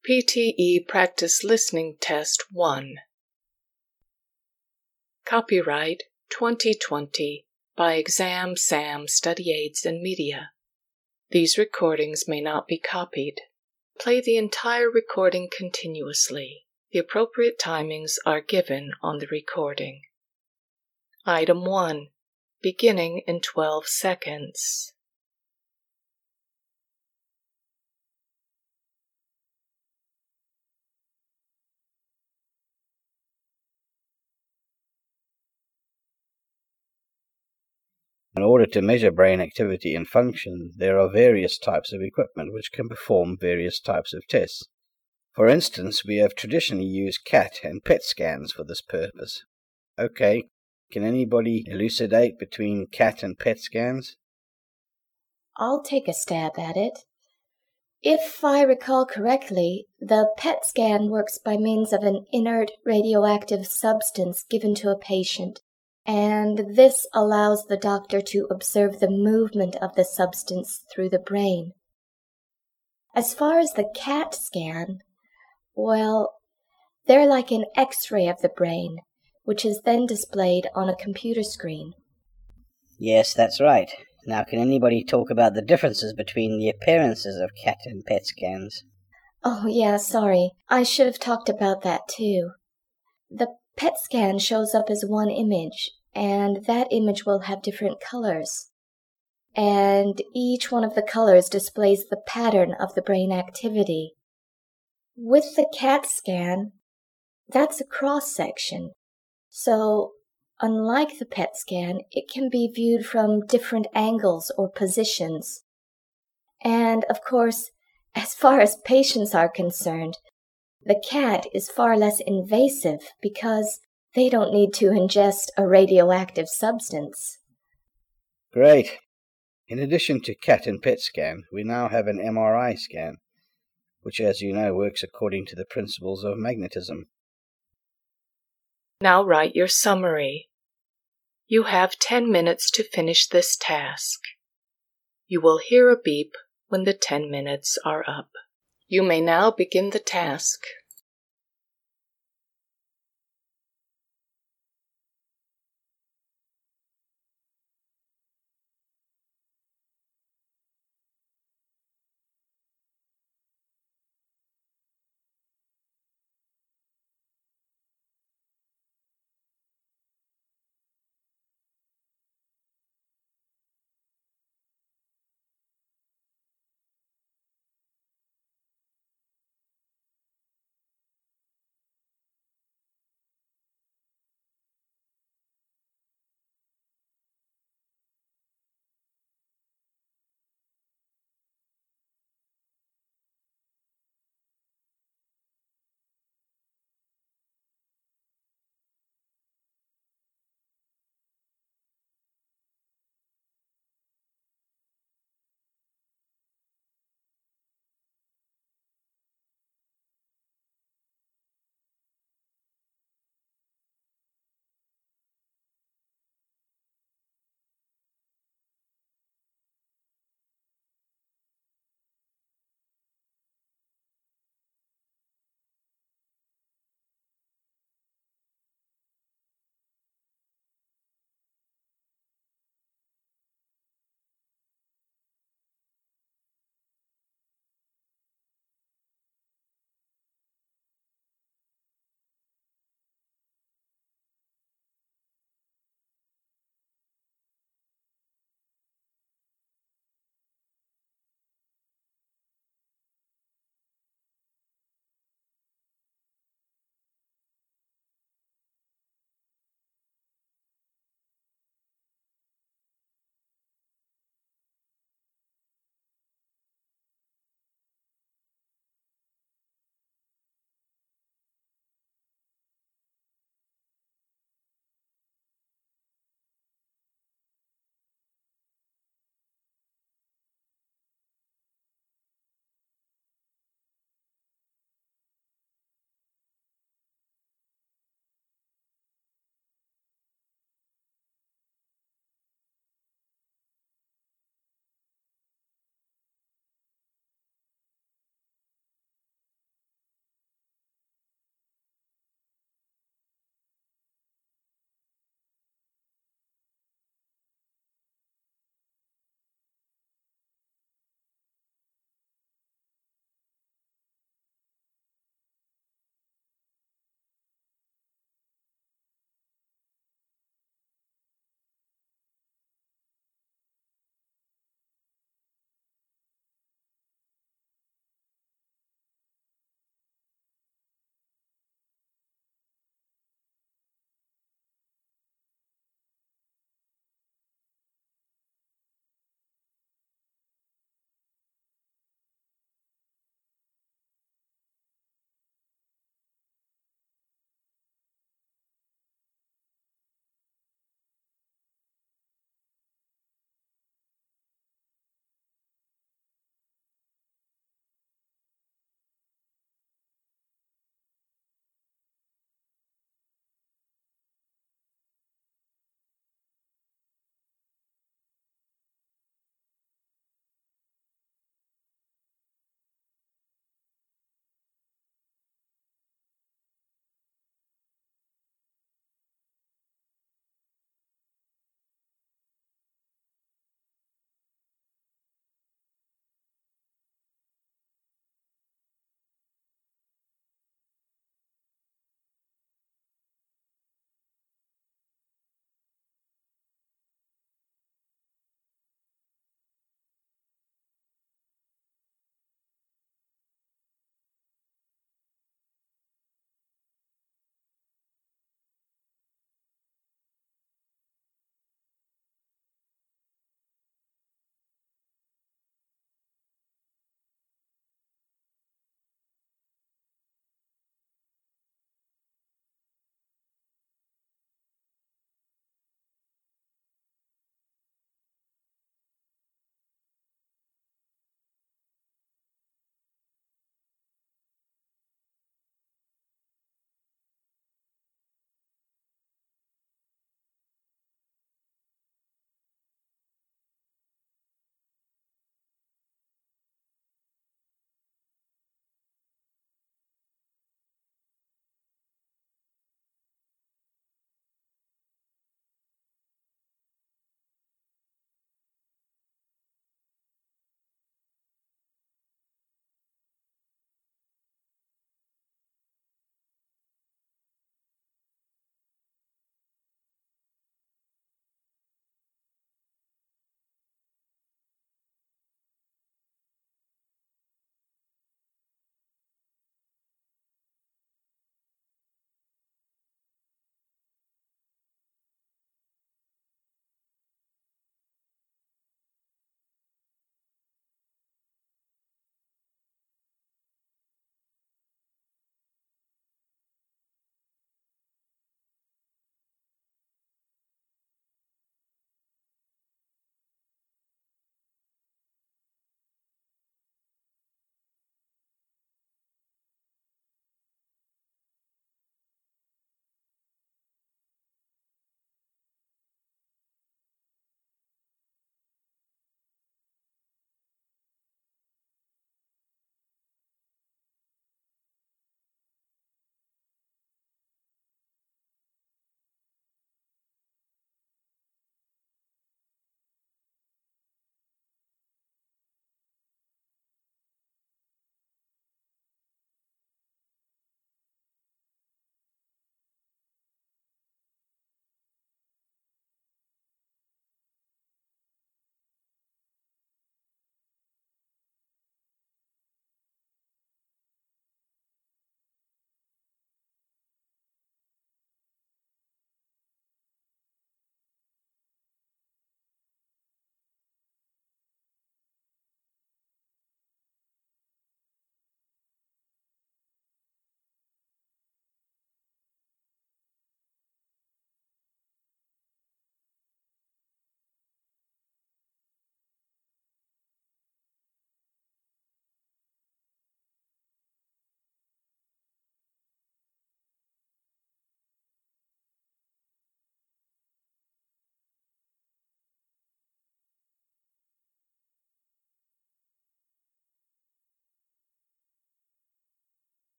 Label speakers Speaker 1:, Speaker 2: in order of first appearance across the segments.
Speaker 1: PTE Practice Listening Test 1. Copyright 2020 by Exam Sam Study Aids and Media. These recordings may not be copied. Play the entire recording continuously. The appropriate timings are given on the recording. Item 1. Beginning in 12 seconds.
Speaker 2: In order to measure brain activity and function, there are various types of equipment which can perform various types of tests. For instance, we have traditionally used CAT and PET scans for this purpose. Okay, can anybody elucidate between CAT and PET scans?
Speaker 3: I'll take a stab at it. If I recall correctly, the PET scan works by means of an inert radioactive substance given to a patient, and this allows the doctor to observe the movement of the substance through the brain. As far as the CAT scan, well, they're like an X-ray of the brain, which is then displayed on a computer screen.
Speaker 4: Yes, that's right. Now, can anybody talk about the differences between the appearances of CAT and PET scans?
Speaker 3: Oh, yeah, sorry. I should have talked about that too. The PET scan shows up as one image, and that image will have different colors. And each one of the colors displays the pattern of the brain activity. With the CAT scan, that's a cross-section. So, unlike the PET scan, it can be viewed from different angles or positions. And, of course, as far as patients are concerned, the CAT is far less invasive because they don't need to ingest a radioactive substance.
Speaker 2: Great. In addition to CAT and PET scan, we now have an MRI scan, which, as you know, works according to the principles of magnetism.
Speaker 1: Now write your summary. You have 10 minutes to finish this task. You will hear a beep when the 10 minutes are up. You may now begin the task.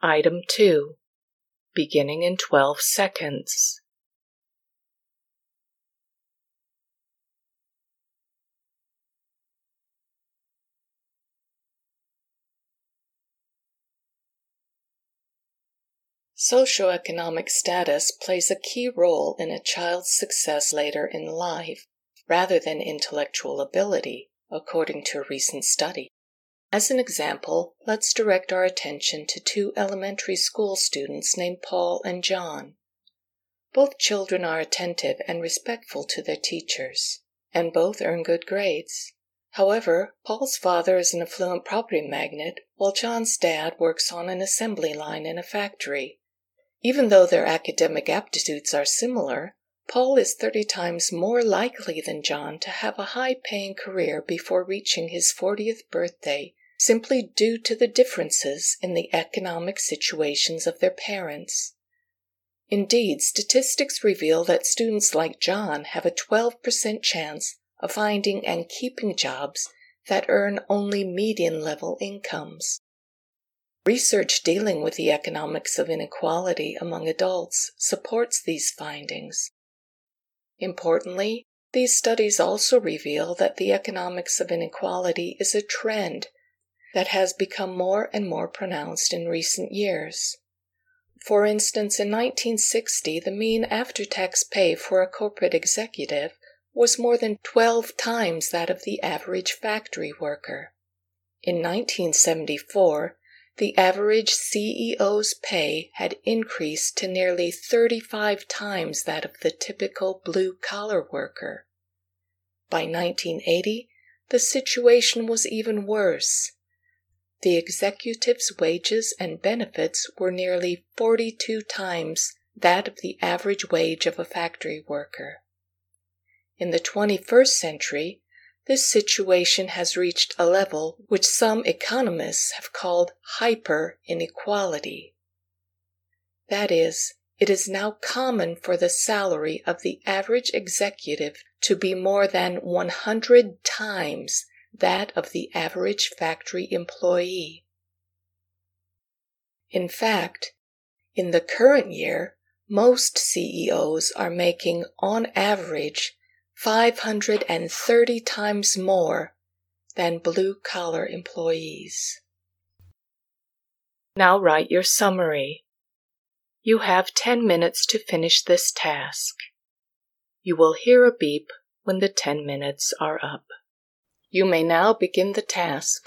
Speaker 1: Item 2. Beginning in 12 seconds. Socioeconomic status plays a key role in a child's success later in life, rather than intellectual ability, according to a recent study. As an example, let's direct our attention to two elementary school students named Paul and John. Both children are attentive and respectful to their teachers, and both earn good grades. However, Paul's father is an affluent property magnate, while John's dad works on an assembly line in a factory. Even though their academic aptitudes are similar, Paul is 30 times more likely than John to have a high-paying career before reaching his 40th birthday, simply due to the differences in the economic situations of their parents. Indeed, statistics reveal that students like John have a 12% chance of finding and keeping jobs that earn only median-level incomes. Research dealing with the economics of inequality among adults supports these findings. Importantly, these studies also reveal that the economics of inequality is a trend that has become more and more pronounced in recent years. For instance, in 1960, the mean after-tax pay for a corporate executive was more than 12 times that of the average factory worker. In 1974, the average CEO's pay had increased to nearly 35 times that of the typical blue-collar worker. By 1980, the situation was even worse. The executive's wages and benefits were nearly 42 times that of the average wage of a factory worker. In the 21st century, this situation has reached a level which some economists have called hyper-inequality. That is, it is now common for the salary of the average executive to be more than 100 times that of the average factory employee. In fact, in the current year, most CEOs are making, on average, 530 times more than blue-collar employees. Now write your summary. You have 10 minutes to finish this task. You will hear a beep when the 10 minutes are up. You may now begin the task.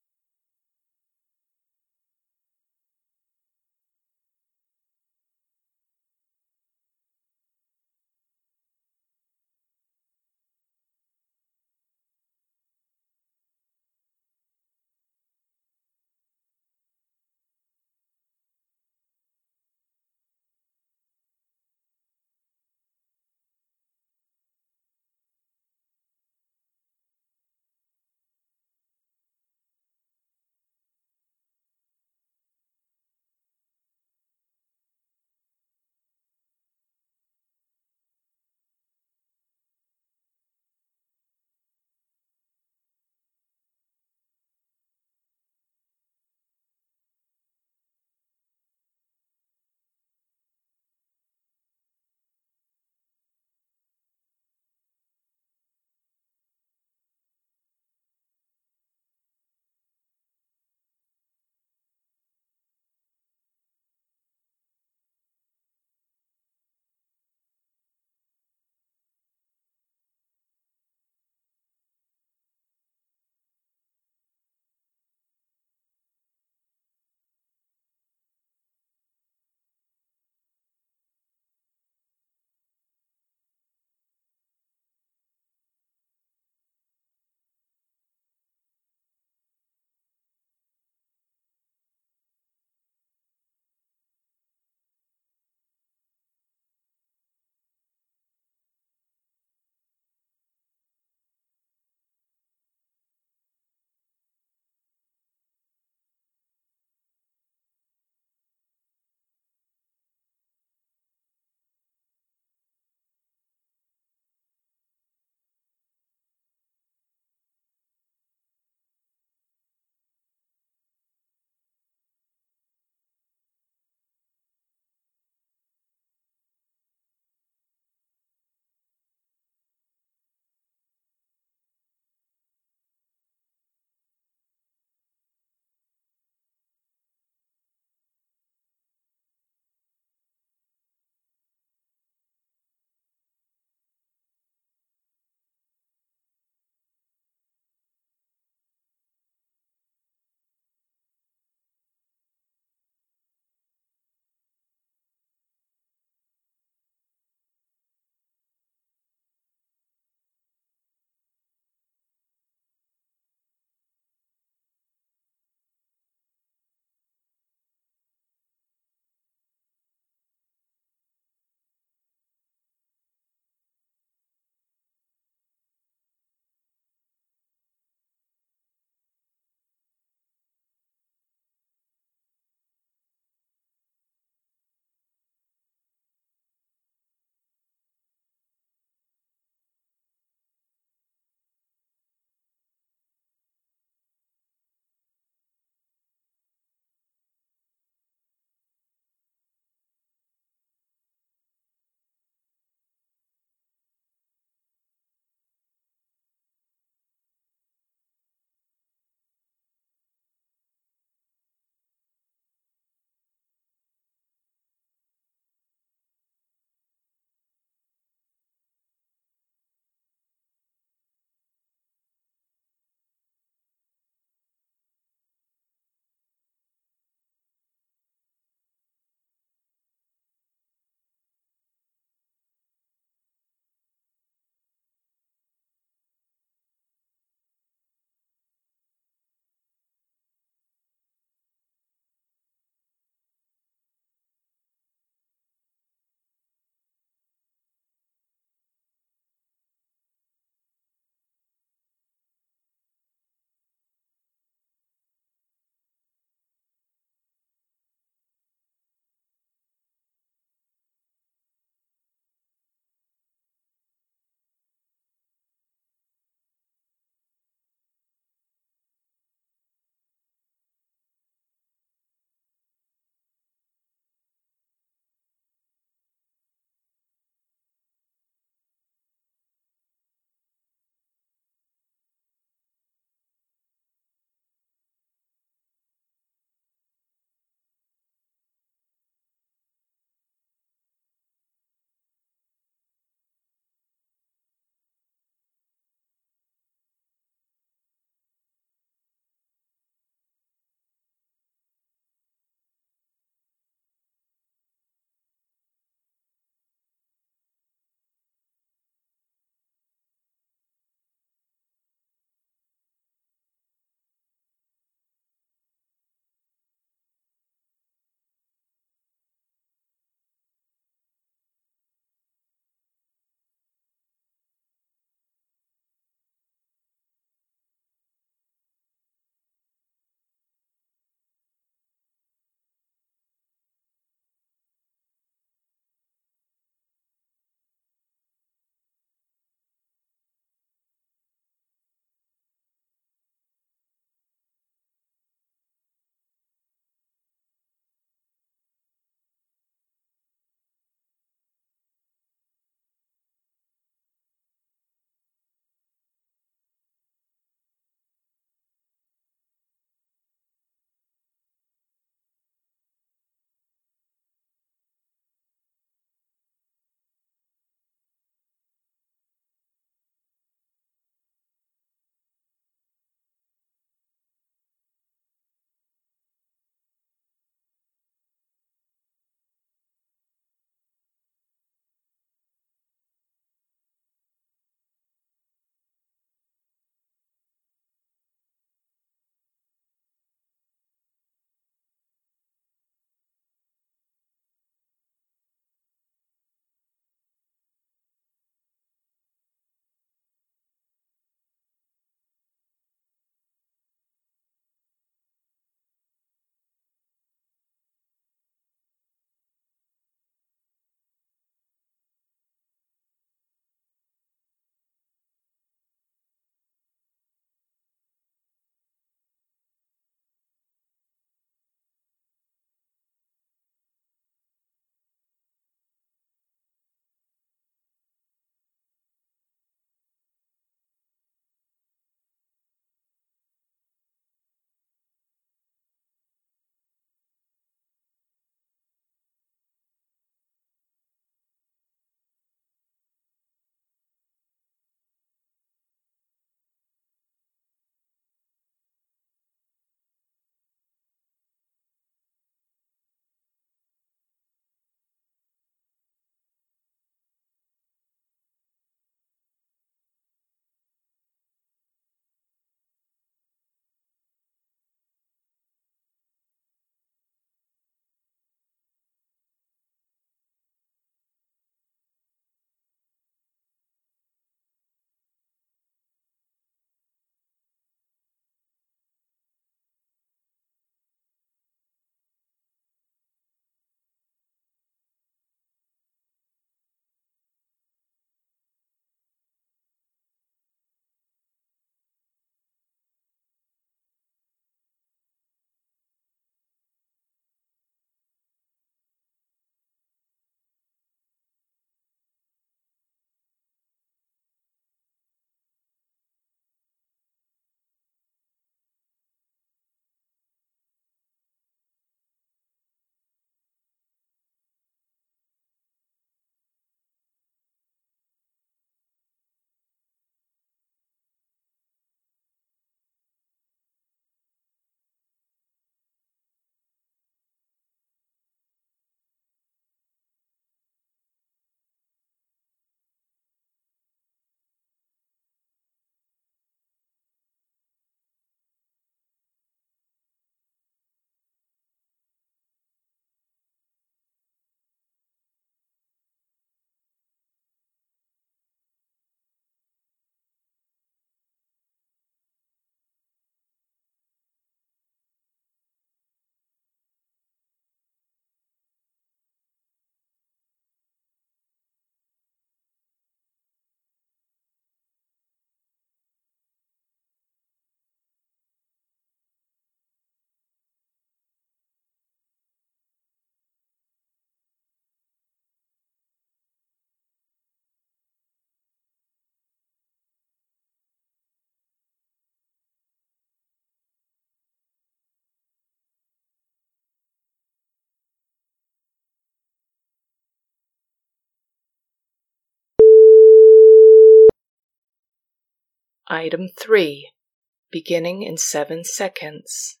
Speaker 1: Item 3. Beginning in 7 seconds.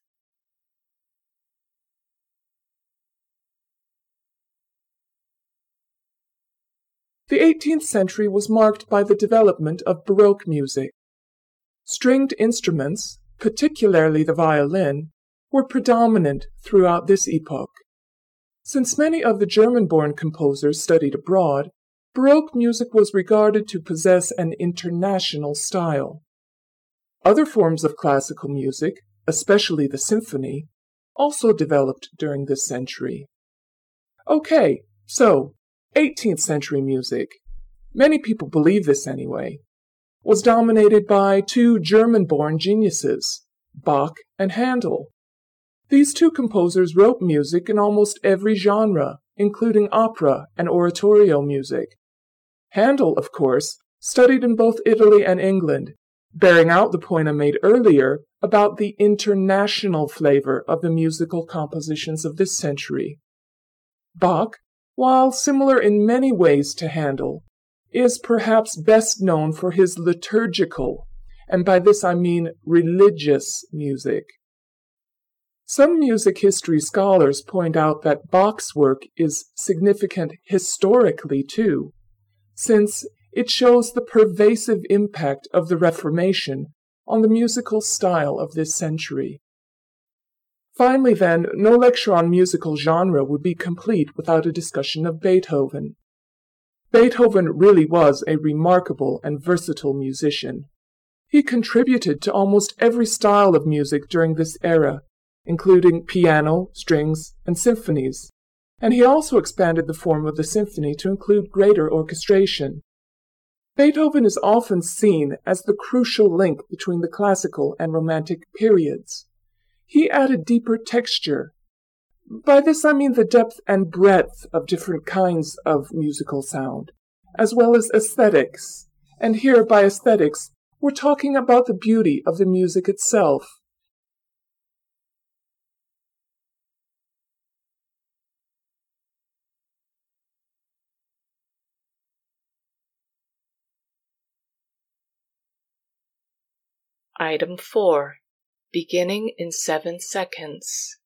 Speaker 5: The 18th century was marked by the development of Baroque music. Stringed instruments, particularly the violin, were predominant throughout this epoch. Since many of the German-born composers studied abroad, Baroque music was regarded to possess an international style. Other forms of classical music, especially the symphony, also developed during this century. Okay, so 18th century music, many people believe this anyway, was dominated by two German-born geniuses, Bach and Handel. These two composers wrote music in almost every genre, including opera and oratorio music. Handel, of course, studied in both Italy and England, bearing out the point I made earlier about the international flavor of the musical compositions of this century. Bach, while similar in many ways to Handel, is perhaps best known for his liturgical, and by this I mean religious, music. Some music history scholars point out that Bach's work is significant historically too, since it shows the pervasive impact of the Reformation on the musical style of this century. Finally, then, no lecture on musical genre would be complete without a discussion of Beethoven. Beethoven really was a remarkable and versatile musician. He contributed to almost every style of music during this era, including piano, strings, and symphonies, and he also expanded the form of the symphony to include greater orchestration. Beethoven is often seen as the crucial link between the classical and romantic periods. He added deeper texture. By this I mean the depth and breadth of different kinds of musical sound, as well as aesthetics. And here, by aesthetics, we're talking about the beauty of the music itself.
Speaker 1: Item 4. Beginning in 7 seconds.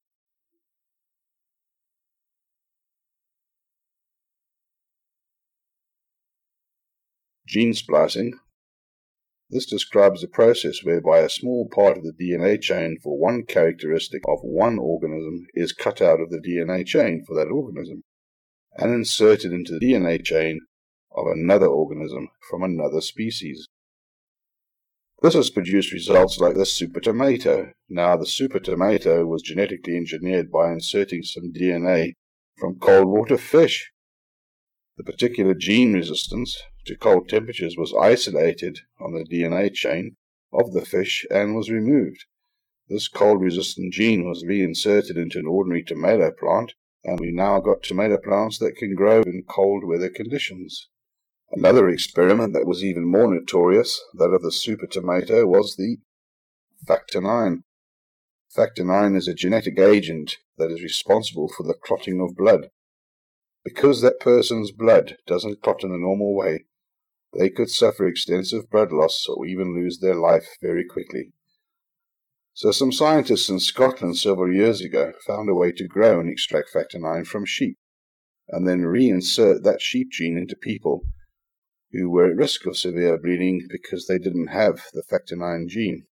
Speaker 6: Gene splicing. This describes a process whereby a small part of the DNA chain for one characteristic of one organism is cut out of the DNA chain for that organism and inserted into the DNA chain of another organism from another species. This has produced results like the super tomato. Now, the super tomato was genetically engineered by inserting some DNA from cold water fish. The particular gene resistance to cold temperatures was isolated on the DNA chain of the fish and was removed. This cold-resistant gene was reinserted into an ordinary tomato plant, and we now got tomato plants that can grow in cold weather conditions. Another experiment that was even more notorious, that of the super tomato, was the Factor IX. Factor IX is a genetic agent that is responsible for the clotting of blood. Because that person's blood doesn't clot in the normal way, they could suffer extensive blood loss or even lose their life very quickly. So some scientists in Scotland several years ago found a way to grow and extract Factor IX from sheep, and then reinsert that sheep gene into people who were at risk of severe bleeding because they didn't have the Factor IX gene.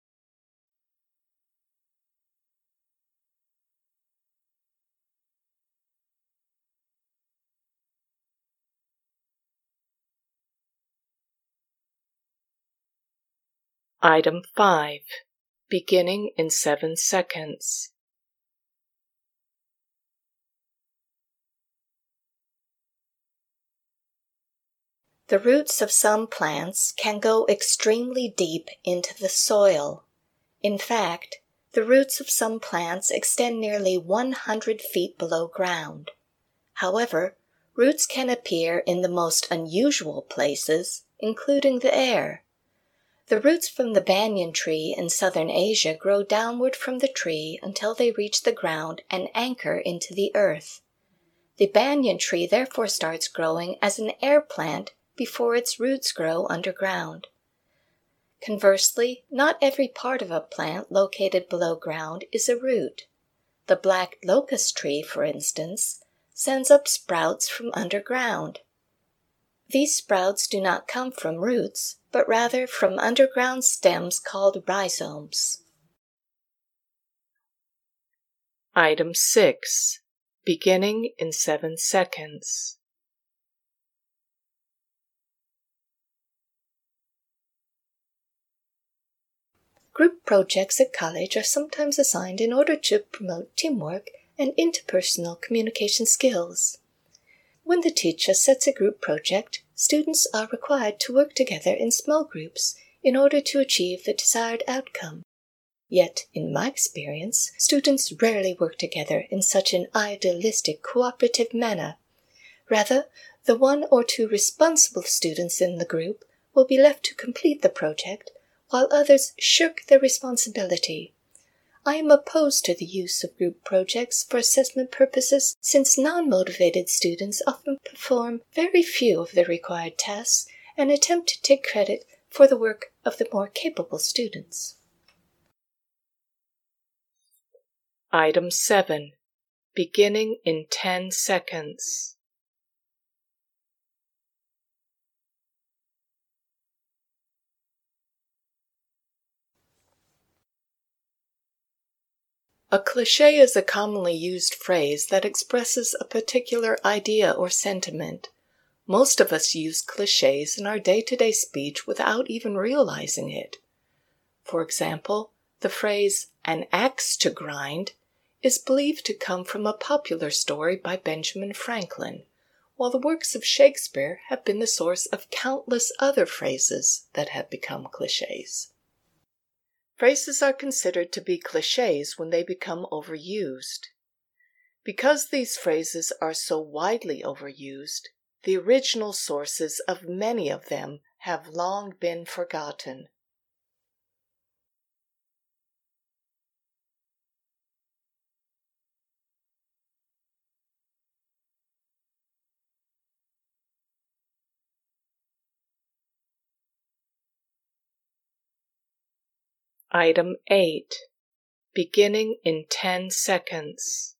Speaker 1: Item 5. Beginning in 7 seconds.
Speaker 3: The roots of some plants can go extremely deep into the soil. In fact, the roots of some plants extend nearly 100 feet below ground. However, roots can appear in the most unusual places, including the air. The roots from the banyan tree in southern Asia grow downward from the tree until they reach the ground and anchor into the earth. The banyan tree therefore starts growing as an air plant before its roots grow underground. Conversely, not every part of a plant located below ground is a root. The black locust tree, for instance, sends up sprouts from underground. These sprouts do not come from roots, but rather from underground stems called rhizomes.
Speaker 1: Item 6. Beginning in 7 seconds.
Speaker 3: Group projects at college are sometimes assigned in order to promote teamwork and interpersonal communication skills. When the teacher sets a group project, students are required to work together in small groups in order to achieve the desired outcome. Yet, in my experience, students rarely work together in such an idealistic, cooperative manner. Rather, the 1 or 2 responsible students in the group will be left to complete the project, while others shirk their responsibility. I am opposed to the use of group projects for assessment purposes, since non-motivated students often perform very few of the required tasks and attempt to take credit for the work of the more capable students.
Speaker 1: Item 7. Beginning in 10 seconds. A cliché is a commonly used phrase that expresses a particular idea or sentiment. Most of us use clichés in our day-to-day speech without even realizing it. For example, the phrase, "an axe to grind," is believed to come from a popular story by Benjamin Franklin, while the works of Shakespeare have been the source of countless other phrases that have become clichés. Phrases are considered to be clichés when they become overused. Because these phrases are so widely overused, the original sources of many of them have long been forgotten. Item 8. Beginning in 10 seconds.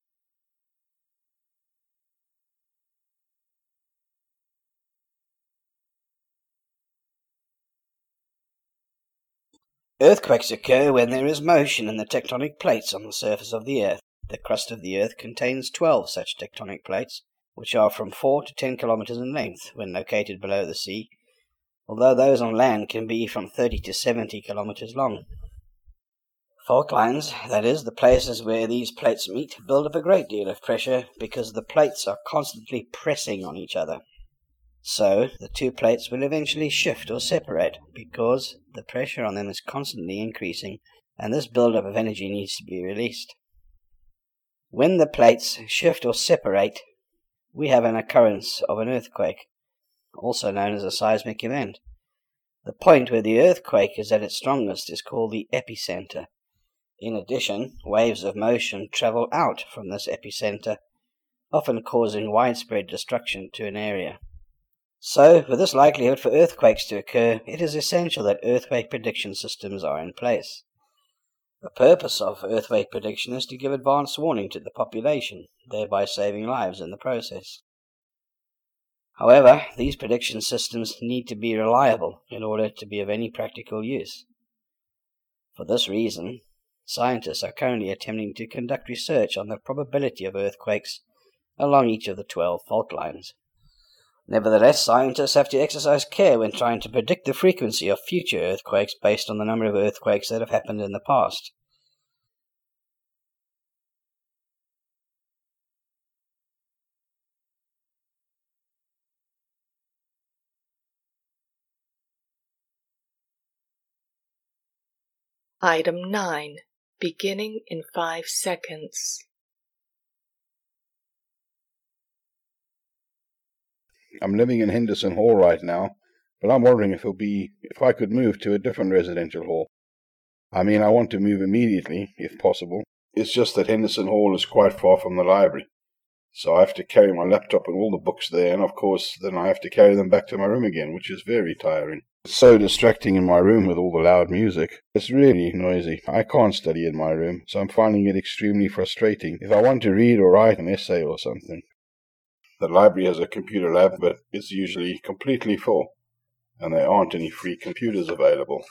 Speaker 2: Earthquakes occur when there is motion in the tectonic plates on the surface of the Earth. The crust of the Earth contains 12 such tectonic plates, which are from 4 to 10 kilometers in length when located below the sea, although those on land can be from 30 to 70 kilometers long. Fault lines, that is, the places where these plates meet, build up a great deal of pressure because the plates are constantly pressing on each other. So, the two plates will eventually shift or separate because the pressure on them is constantly increasing, and this buildup of energy needs to be released. When the plates shift or separate, we have an occurrence of an earthquake, also known as a seismic event. The point where the earthquake is at its strongest is called the epicenter. In addition, waves of motion travel out from this epicenter, often causing widespread destruction to an area. So, with this likelihood for earthquakes to occur, it is essential that earthquake prediction systems are in place. The purpose of earthquake prediction is to give advance warning to the population, thereby saving lives in the process. However, these prediction systems need to be reliable in order to be of any practical use. For this reason, scientists are currently attempting to conduct research on the probability of earthquakes along each of the 12 fault lines. Nevertheless, scientists have to exercise care when trying to predict the frequency of future earthquakes based on the number of earthquakes that have happened in the past.
Speaker 1: Item 9. Beginning in 5 seconds.
Speaker 6: I'm living in Henderson Hall right now, but I'm wondering if I could move to a different residential hall. I mean, I want to move immediately, if possible. It's just that Henderson Hall is quite far from the library, so I have to carry my laptop and all the books there, and of course, then I have to carry them back to my room again, which is very tiring. It's so distracting in my room with all the loud music. It's really noisy. I can't study in my room, so I'm finding it extremely frustrating if I want to read or write an essay or something. The library has a computer lab, but it's usually completely full, and there aren't any free computers available.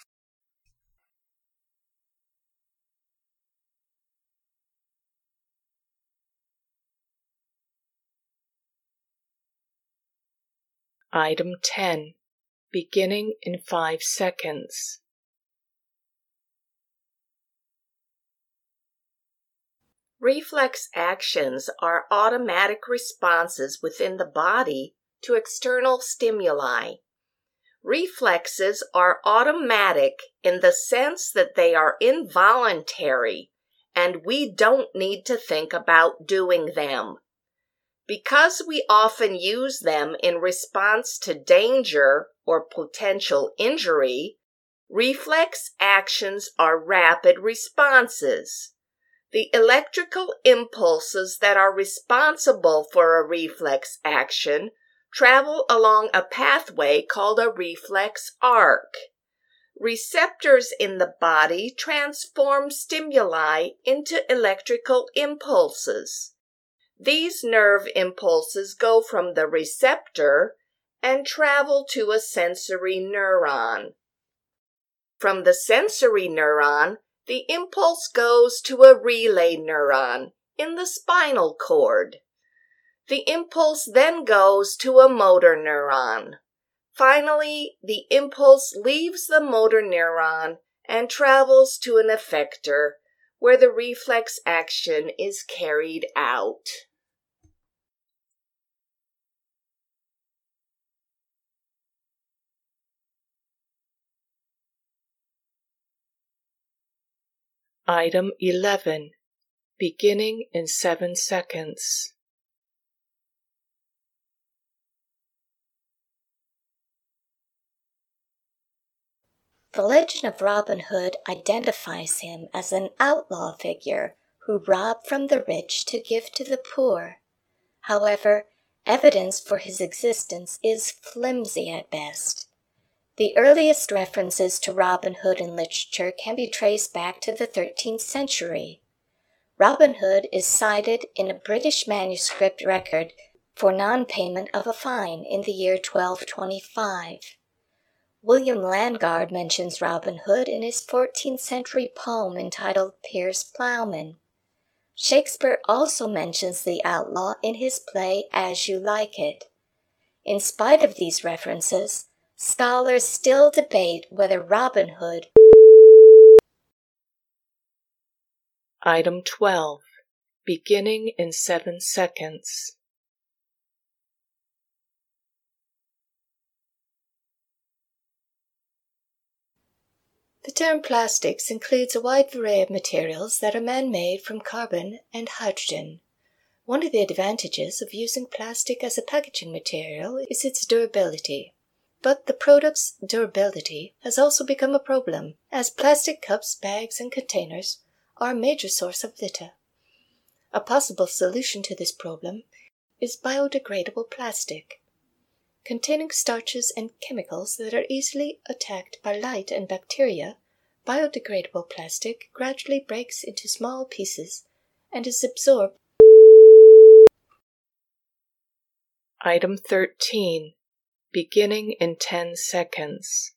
Speaker 1: Item 10. Beginning in 5 seconds.
Speaker 7: Reflex actions are automatic responses within the body to external stimuli. Reflexes are automatic in the sense that they are involuntary, and we don't need to think about doing them. Because we often use them in response to danger or potential injury, reflex actions are rapid responses. The electrical impulses that are responsible for a reflex action travel along a pathway called a reflex arc. Receptors in the body transform stimuli into electrical impulses. These nerve impulses go from the receptor and travel to a sensory neuron. From the sensory neuron, the impulse goes to a relay neuron in the spinal cord. The impulse then goes to a motor neuron. Finally, the impulse leaves the motor neuron and travels to an effector, where the reflex action is carried out.
Speaker 1: Item 11. Beginning in 7 seconds.
Speaker 3: The legend of Robin Hood identifies him as an outlaw figure who robbed from the rich to give to the poor. However, evidence for his existence is flimsy at best. The earliest references to Robin Hood in literature can be traced back to the 13th century. Robin Hood is cited in a British manuscript record for non-payment of a fine in the year 1225. William Landgard mentions Robin Hood in his 14th century poem entitled Piers Plowman. Shakespeare also mentions the outlaw in his play As You Like It. In spite of these references, scholars still debate whether Robin Hood.
Speaker 1: Item 12. Beginning in 7 seconds. The term plastics includes a wide array of materials that are man-made from carbon and hydrogen. One of the advantages of using plastic as a packaging material is its durability. But the product's durability has also become a problem, as plastic cups, bags, and containers are a major source of litter. A possible solution to this problem is biodegradable plastic. Containing starches and chemicals that are easily attacked by light and bacteria, biodegradable plastic gradually breaks into small pieces and is absorbed. Item 13. Beginning in 10 seconds.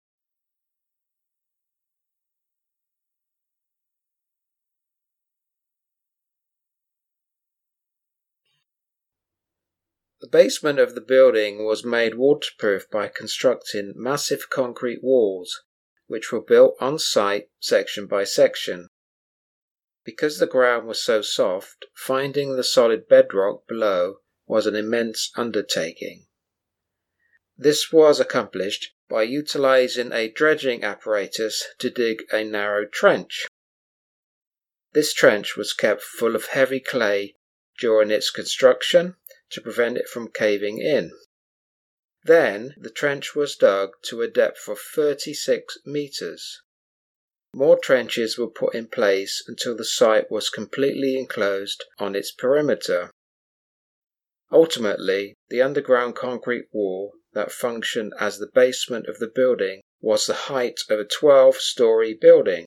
Speaker 8: The basement of the building was made waterproof by constructing massive concrete walls, which were built on site section by section. Because the ground was so soft, finding the solid bedrock below was an immense undertaking. This was accomplished by utilizing a dredging apparatus to dig a narrow trench. This trench was kept full of heavy clay during its construction to prevent it from caving in. Then the trench was dug to a depth of 36 meters. More trenches were put in place until the site was completely enclosed on its perimeter. Ultimately, the underground concrete wall that functioned as the basement of the building was the height of a 12-story building.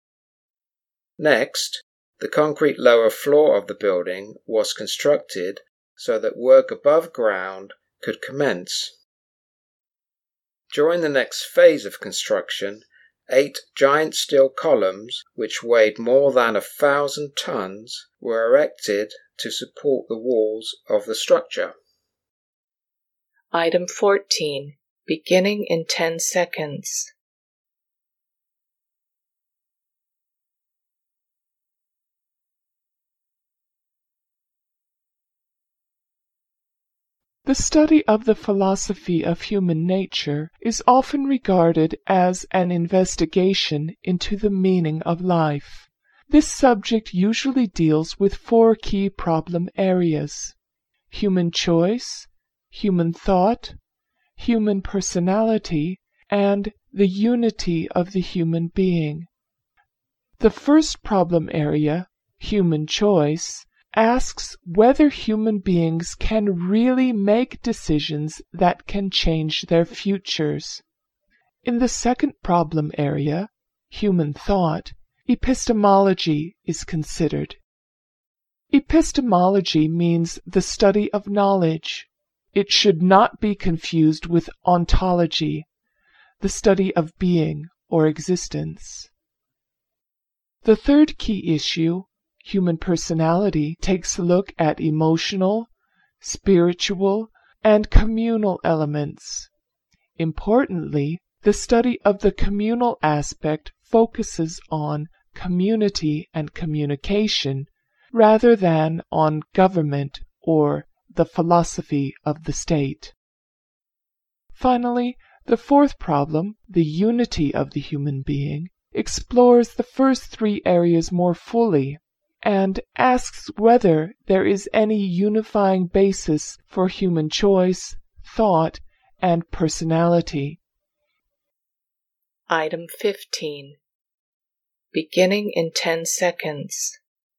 Speaker 8: Next, the concrete lower floor of the building was constructed so that work above ground could commence. During the next phase of construction, 8 giant steel columns, which weighed more than 1,000 tons, were erected to support the walls of the structure.
Speaker 1: Item 14. Beginning in 10 seconds.
Speaker 5: The study of the philosophy of human nature is often regarded as an investigation into the meaning of life. This subject usually deals with 4 key problem areas: human choice, human thought, human personality, and the unity of the human being. The first problem area, human choice, asks whether human beings can really make decisions that can change their futures. In the second problem area, human thought, epistemology is considered. Epistemology means the study of knowledge. It should not be confused with ontology, the study of being or existence. The third key issue, human personality, takes a look at emotional, spiritual, and communal elements. Importantly, the study of the communal aspect focuses on community and communication rather than on government or the philosophy of the state. Finally, the fourth problem, the unity of the human being, explores the first 3 areas more fully and asks whether there is any unifying basis for human choice, thought, and personality.
Speaker 1: Item 15. Beginning in 10 seconds.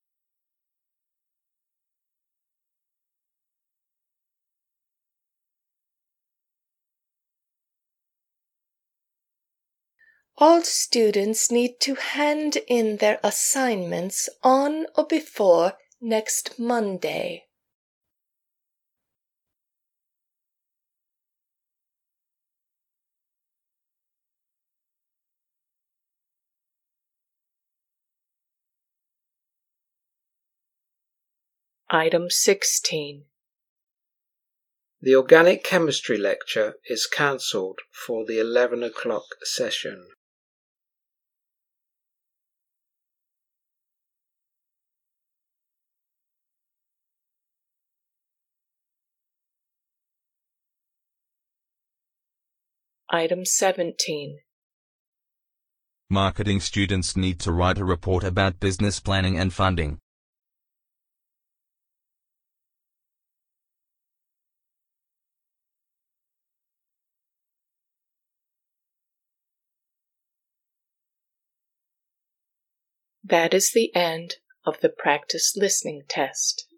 Speaker 1: All students need to hand in their assignments on or before next Monday. Item 16.
Speaker 8: The organic chemistry lecture is cancelled for the 11 o'clock session.
Speaker 1: Item 17.
Speaker 9: Marketing students need to write a report about business planning and funding.
Speaker 1: That is the end of the practice listening test.